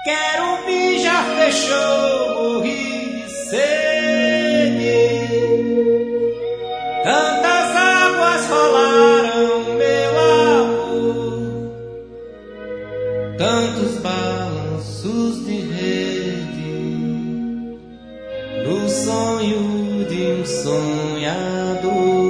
Quero vir, já fechou, morri de sede. Tantas águas rolaram, meu amor, tantos balanços de rede, no sonho de um sonhador.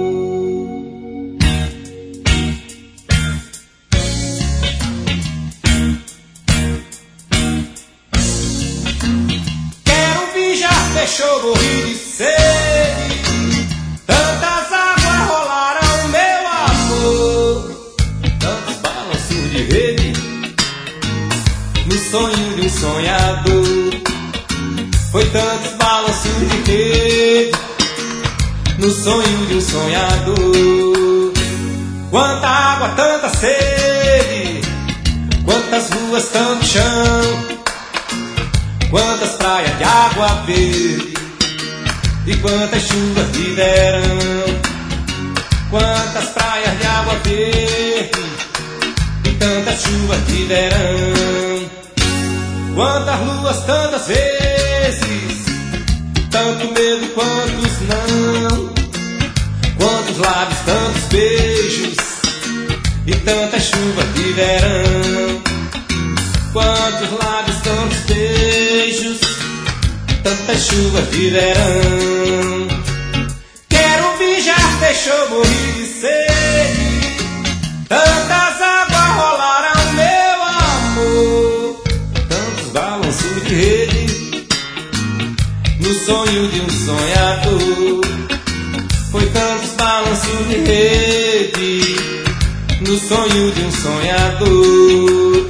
Fechou, morri de sede. Tantas águas rolaram, meu amor, tantos balanços de rede, no sonho de um sonhador. Foi tantos balanços de rede, no sonho de um sonhador. Quanta água, tanta sede, quantas ruas, tanto chão, quantas praias de água verde e quantas chuvas de verão. Quantas praias de água verde e tantas chuvas de verão. Quantas luas, tantas vezes, tanto medo, quantos não. Quantos lábios, tantos beijos e tantas chuvas de verão. Quantos lábios, tantos beijos, tantas chuvas de verão. Quero vir, já fechou, morri de sede. Tantas águas rolaram, meu amor, tantos balanços de rede, no sonho de um sonhador. Foi tantos balanços de rede, no sonho de um sonhador.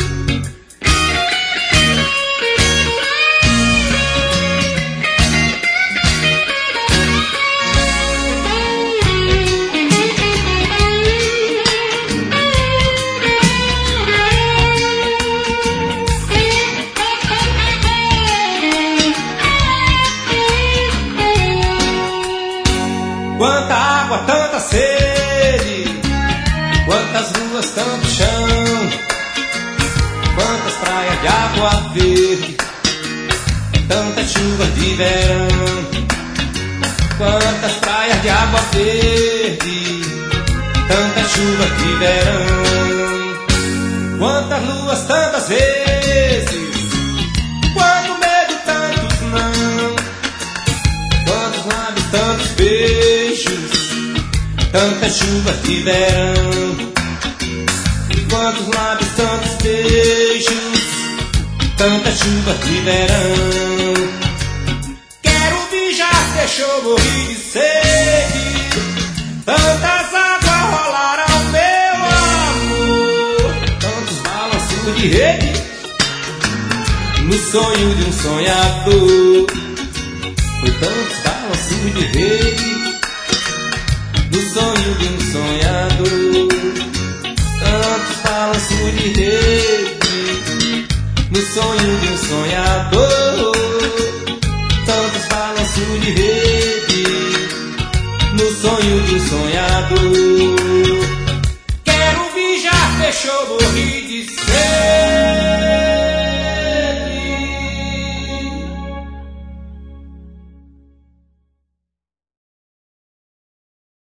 Quanta água, tanta sede, quantas ruas, tanto chão, quantas praias de água verde, tantas chuvas de verão. Quantas praias de água verde, tantas chuvas de verão. Quantas luas, tantas vezes, quanto medo, tantos não. Quantos lábios, tantos beijos, tantas chuvas de verão. Quantos lábios, tantos beijos, tantas chuvas de verão. Quero vir, já fechou, morri de sede. Tantas águas rolaram, meu amor, tantos balanços de rede, no sonho de um sonhador. Foi tantos balanços de rede, no sonho de um sonhador. Tantos balanços de rede, no sonho de um sonhador. Tantos balanços de rede, no sonho de um sonhador. Quero vir, já fechou,